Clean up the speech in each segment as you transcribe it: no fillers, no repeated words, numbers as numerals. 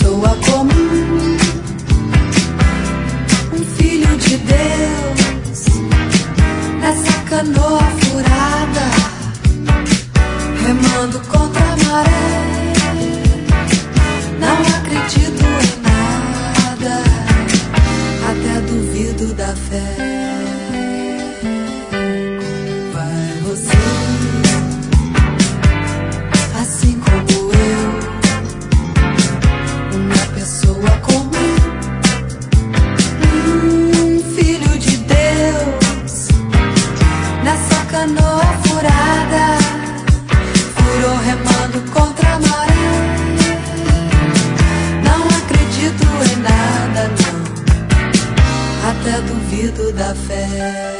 pessoa comum, um filho de Deus, nessa canoa furada, remando contra a maré. Não acredito em nada, até duvido da fé. Como vai você? Assim como eu, uma pessoa comum, um filho de Deus, nessa canoa furada, furou remando contra a maré. Não acredito em nada, não, até duvido da fé.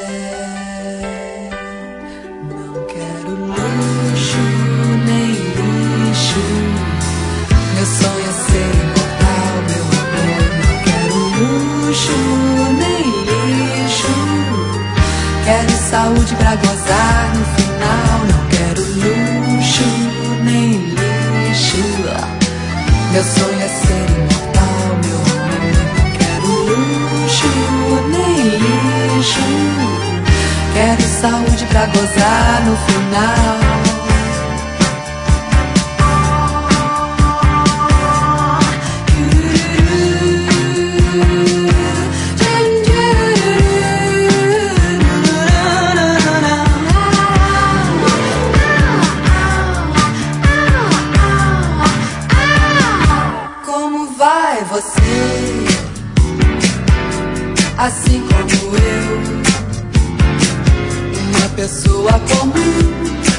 Não quero luxo nem lixo, meu sonho é ser imortal, meu amor. Não quero luxo nem lixo, quero saúde pra gozar no final. Não quero luxo nem lixo, meu sonho é ser imortal, meu amor. Não quero luxo nem lixo, quero saúde pra gozar no final. Você, assim como eu, uma pessoa comum,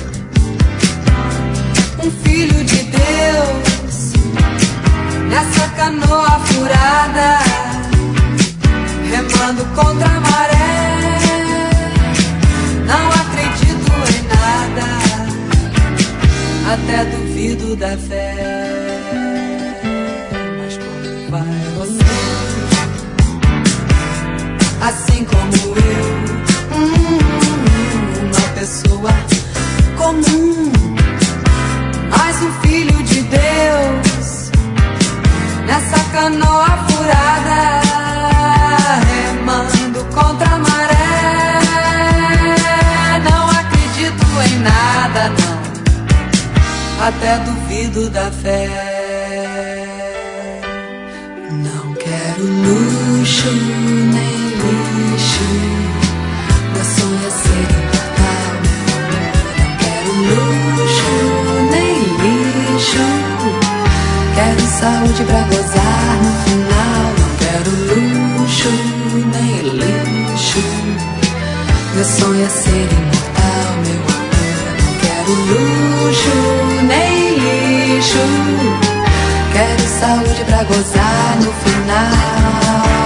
um filho de Deus, nessa canoa furada, remando contra a maré. Não acredito em nada, até duvido da fé. Vai você, assim como eu, uma pessoa comum, mais um filho de Deus, nessa canoa furada, remando contra a maré. Não acredito em nada, não, até duvido da fé. Não quero luxo nem lixo, meu sonho é ser imortal, meu amor. Não quero luxo nem lixo, quero saúde pra gozar no final. Não quero luxo nem lixo, meu sonho é ser imortal, meu amor. Não quero luxo nem lixo, quero saúde pra gozar no final.